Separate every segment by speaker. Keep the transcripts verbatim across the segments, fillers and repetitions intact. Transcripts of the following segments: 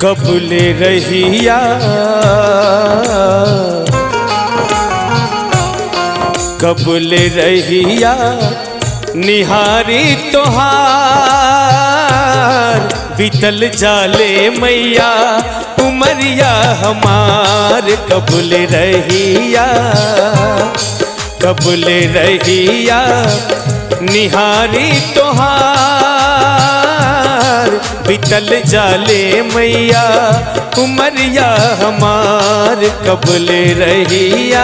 Speaker 1: कबले रहिया कबले रहिया निहारी तोहार बीतल जाले मैया उमरिया हमार कबले रहिया कबले रहिया निहारी तोहार बीतल जाले मैया उमरिया हमार कबले रहिया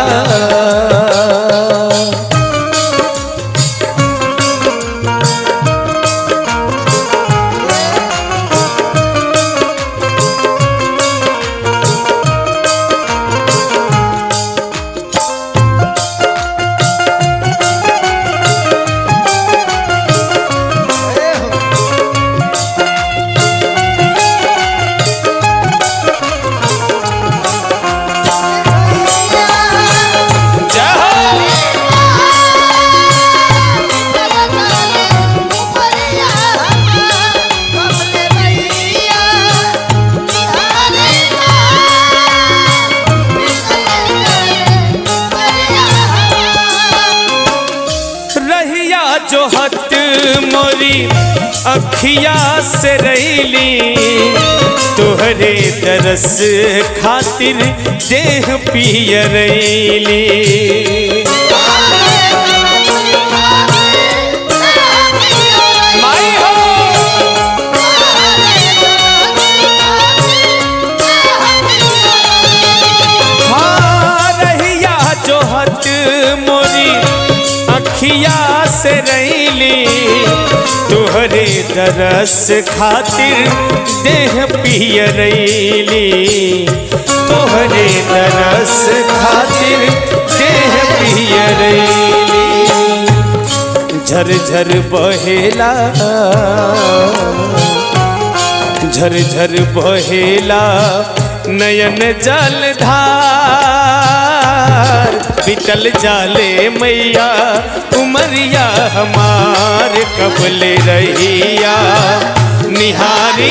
Speaker 1: जो हत मोरी अखिया से रैली तोहरे तरस खातिर देह पियरैली माई हो हाँ रहिया जो हत मोरी अखिया से रैली तोहरे तरस खातिर देह पियरैली तोहरे तरस खातिर देह पियरैली झरझर बहेला झरझर बहेला नयन जलधार बीतल जाले मैया उमरिया हमार कबले रहिया निहारी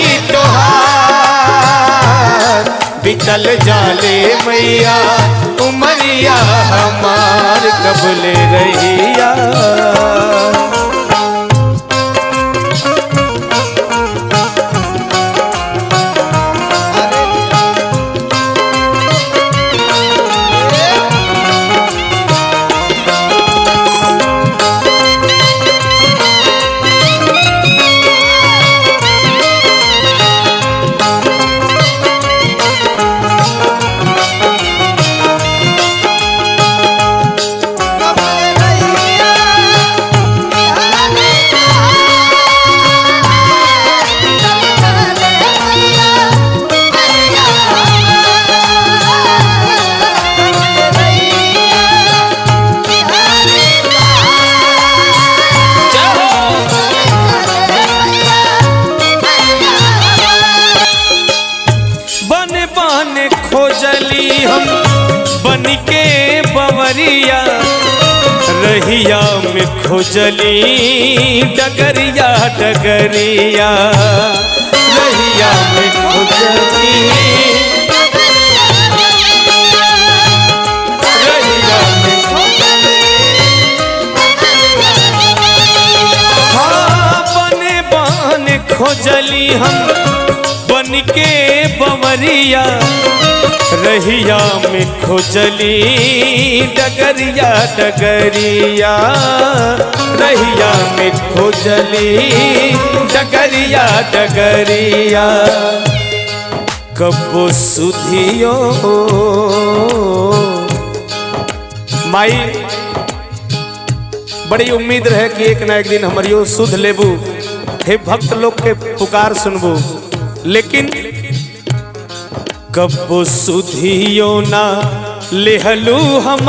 Speaker 1: तोहार बीतल जाले मैया उमरिया हमार कबले रहिया खोजली हम बन के बवरिया रहिया में खोजली डगरिया डगरिया रहिया में खोजली रहिया में हाँ बने बने खोजली हम बन के बवरिया रहिया में खोजली डगरिया डगरिया रहिया में खोजली डगरिया डगरिया कबो सुधियो माई बड़ी उम्मीद रहे कि एक ना एक दिन हमारियो सुध लेबू हे भक्त लोग के पुकार सुनबू लेकिन कबो सुधियो ना लेहलू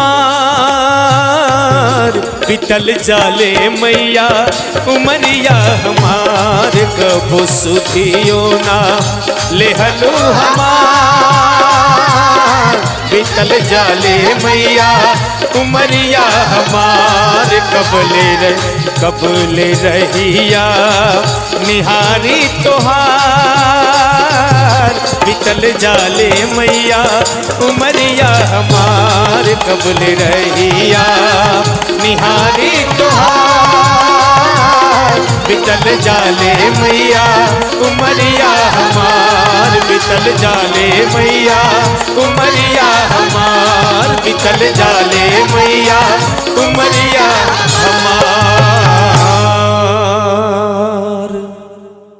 Speaker 1: हमार बीतल जाले मैया उमरिया हमार कबो सुधियो ना लेहलू हमार बीतल जाले मैया उमरिया हमार कबले रह कबले रहिया निहारी तोहार तोहार बितल जाले मैया उमरिया हमार कबल रहिया निहारी तोहार बितल जाले मैया उमरिया हमार बितल जाले मैया उमरिया हमार बितल जाले मैया उमरिया